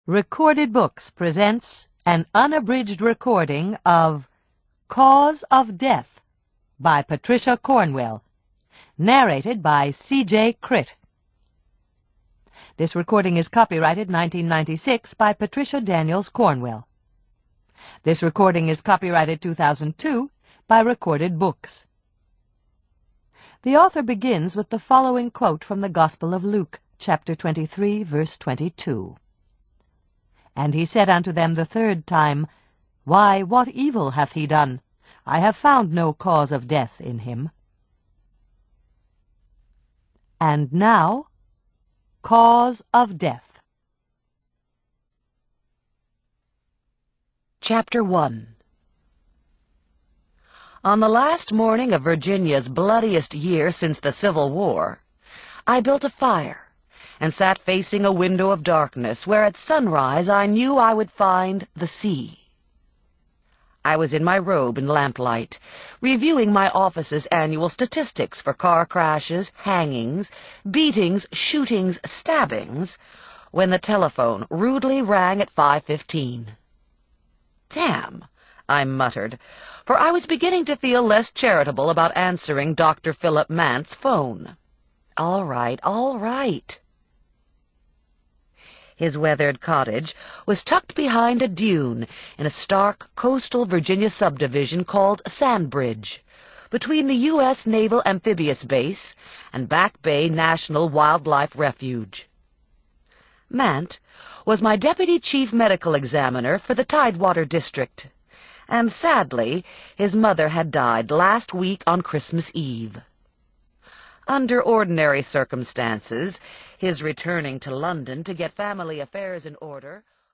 Recorded Books presents an unabridged recording of Cause of Death by Patricia Cornwell, narrated by C.J. Critt. This recording is copyrighted 1996 by Patricia Daniels Cornwell. This recording is copyrighted 2002 by Recorded Books. The author begins with the following quote from the Gospel of Luke, chapter 23, verse 22. And he said unto them the third time, Why, what evil hath he done? I have found no cause of death in him. And now, cause of death. Chapter 1. On the last morning of Virginia's bloodiest year since the Civil War, I built a fire and sat facing a window of darkness where at sunrise I knew I would find the sea. I was in my robe and lamplight, reviewing my office's annual statistics for car crashes, hangings, beatings, shootings, stabbings, when the telephone rudely rang at 5:15. Damn, I muttered, for I was beginning to feel less charitable about answering Dr. Philip Mant's phone. All right. His weathered cottage was tucked behind a dune in a stark coastal Virginia subdivision called Sandbridge, between the U.S. Naval Amphibious Base and Back Bay National Wildlife Refuge. Mant was my deputy chief medical examiner for the Tidewater District, and sadly his mother had died last week on Christmas Eve. Under ordinary circumstances, his returning to London to get family affairs in order